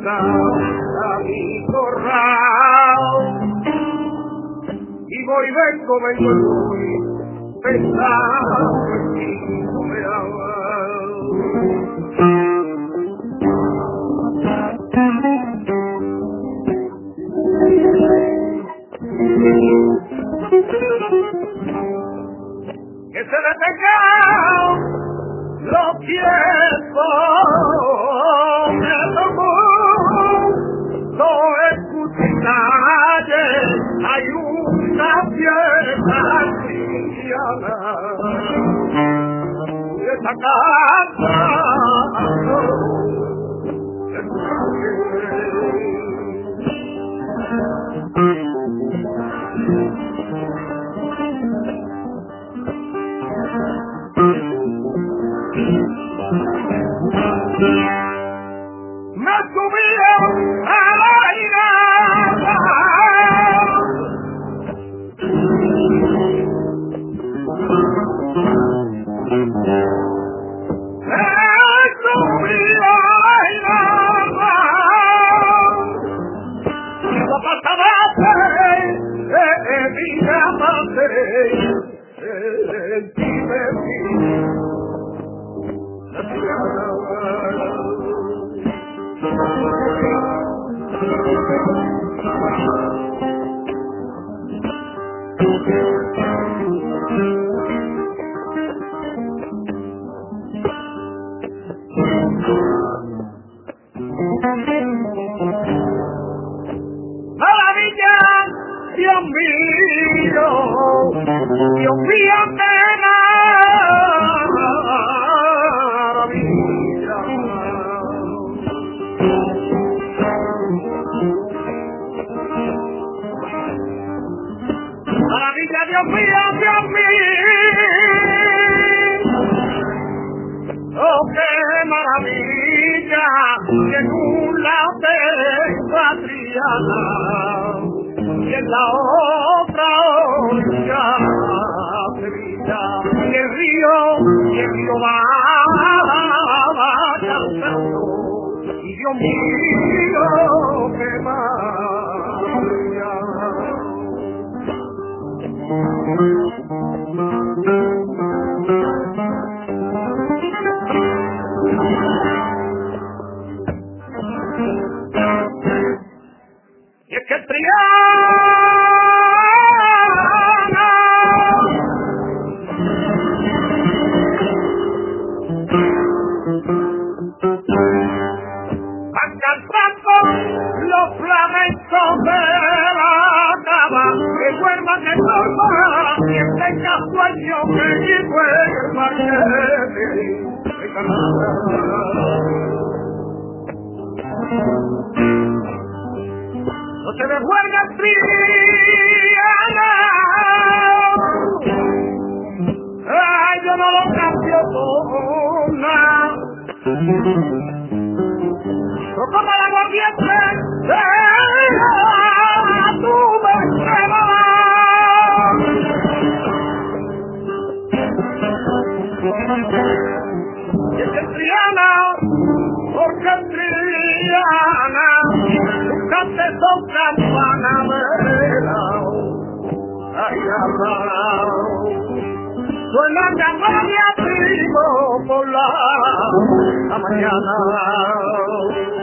vuelta a mi corral. Y voy, vengo, voy, pensando en ti, no me que se detengan los tiempos, me tomó, no escuché nadie, hay una fiesta cristiana, de esa casa, me subieron a la higuera, me subieron a la higuera, y la pasada mi amante, en ti me vi. Maravilla, Dios mío, maravilla. Maravilla, Dios mío, oh, qué maravilla, que en un lado tengo a Triana, y en la otra orilla Sevilla, y el río va cantando, y Dios mío, qué maravilla. Y es que Triana van cantando los flamencos de la cama, que duerman de forma, quien tenga sueño que duerma que no se me guarda Triana, ay, yo no lo cambio por nada, no como la corriente tu merced. Y es que Triana, porque Triana, buscaste son campanas de la, ay, suena campaña primo por la mañana.